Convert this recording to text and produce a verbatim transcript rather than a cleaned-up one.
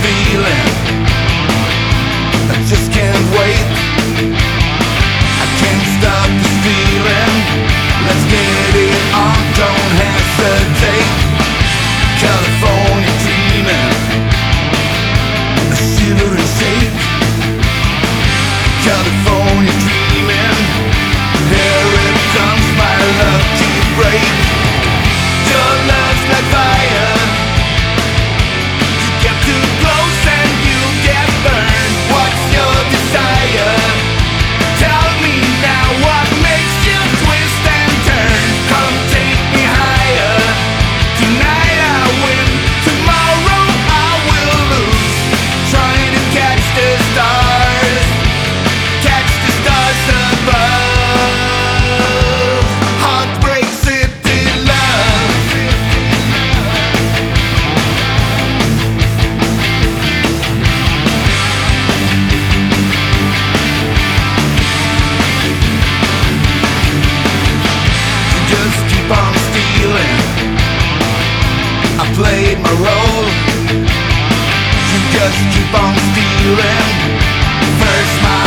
feeling. I just can't wait. I can't stop this feeling. Let's get it on, don't hesitate. California dreaming, a shiver and shake. California dreaming, here it comes, my lucky break. Your love's like fire, you get too close and you get burned. What's your desire? Tell me now, what makes you twist and turn? Come take me higher. Tonight I win, tomorrow I will lose. Trying to catch the stars, catch the stars above. Heartbreak City love. You just keep on stealing. I played my role. You just keep on stealing. First my